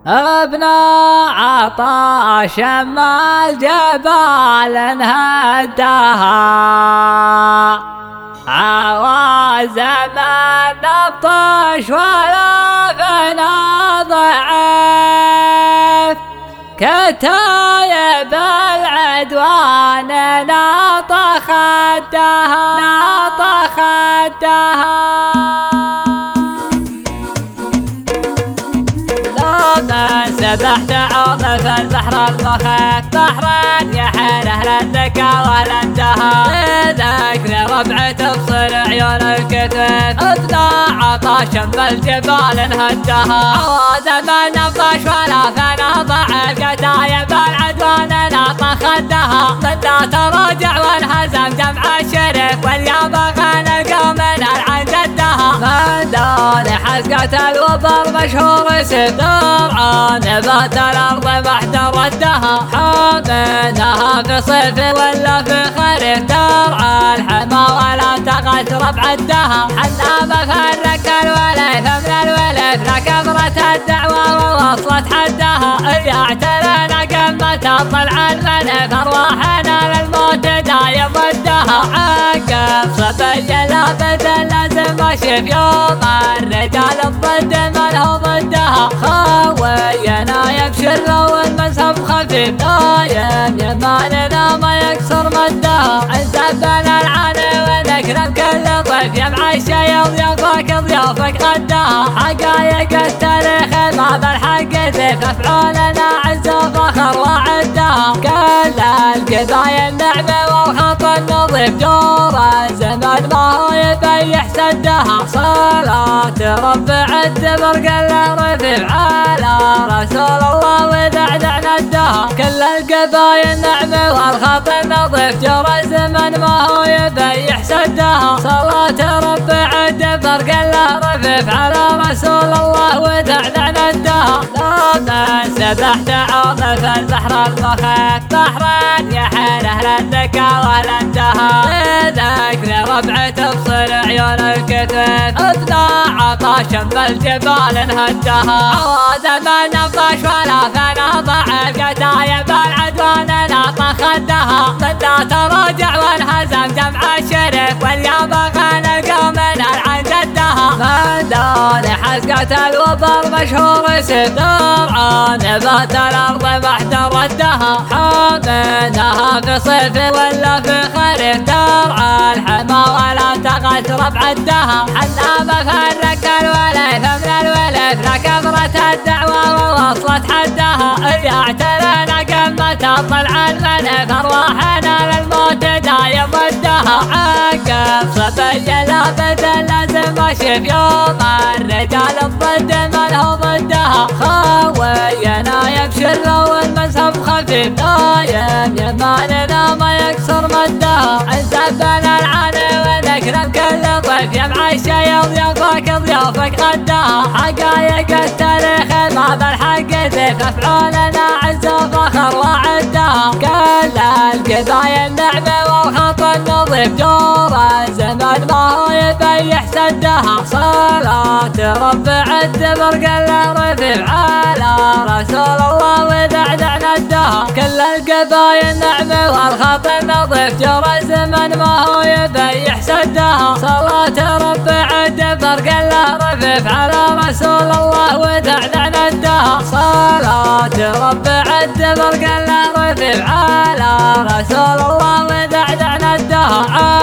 ابن عطا شمال جبال انهدها عوازم نبطش ولا فينا ضعيف كتايب العدوان ناطخ الدها سبحت عاطف البحر المخيف بحرا يحيل اهل الذكا ولا انتهى لذكر ربع تبصر عيون الكتف ابن عطا شم الجبال انهدها عوازم نبطش ولا فينا ضعيف كتايب العدوان ناطخ الدها من لا تراجع وانهزم جمع الشرف واليوم خان القوم العن جدها من دون حزقة الوبر مشهور سدرعان نبات الأرض بعد ردها حامنها في صيف ولا في خريف ترعى الحما ولا تغت ربع الدها حنا مفرك الوليف من الوليف لكبرت الدعوة ووصلت حدها يعتلنا قمة الضلع المنف أرواحنا للموت دايم ضدها عقب صبي لابد لازم اشوف يوم الرجال الضد من هو ضدها خوينا يبشر لو المذهب خفيف نايم يماننا ما يكسر مدها عزبنا العاني ونكرم كل ضيف يمع الشي ضيافك ضيافك غدها حقايق التاريخ ما بالحق ذيف افعالنا عز وفخر وعدها كل القضايا النعمة والخط النظيف دور الزمن ما هو يبيح سدها صلاة رب عد برق الرفيع على رسول الله وذعذعنا الدها كل القضايا النعمة والخط النظيف جور الزمن ما هو يبيح سدها صلاة رب عد برق الرفيع على رسول الله وذعذعنا الدها لما سبحت عاطف البحر المخيف بحرا يحيل اهل الذكا ولا انتهى لذكر ربع تبصر عيون الكتف ابن عطا شم الجبال انهدها عوازم نبطش ولا فينا ضعيف كتايب العدوان ناطخ الدها من لا تراجع وانهزم جمع الشرف واليوم خان القوم العن جدها من دون حزقة الوبر مشهور سدرعان نبات الأرض بعد ردها حامنها في صيف ولا في خريف ترعى الحما ولا تغت ربع الدها حنا مفرك الوليف من الوليف لكبرت الدعوة ووصلت حدها يعتلنا قمة الضلع المنف أرواحنا للموت دايم ضدها عقب صبي لابد لازم اشوف يوم الرجال الضد من هو ضدها خوينا يبشر لو المذهب خفيف نايم يماننا ما يكسر مدها عزبنا العاني ونكرم كل ضيف يمع الشي ضيافك ضيافك غدها حقايق التاريخ ما بالحق ذيف افعالنا عز وفخر وعدها كل القضايا النعمة والخط النظيف دور الزمن ما هو يبيح سدها صلاة رب عد برق الرفيع على رسول الله وذعذعنا الدها كل القضايا النعمة والخط النظيف جور الزمن ما هو يبيح سدها صلاة رب عد برق الرفيع على رسول الله وذعذعنا الدها صلاة رب عد برق الرفيع على رسول الله وذعذعنا الدها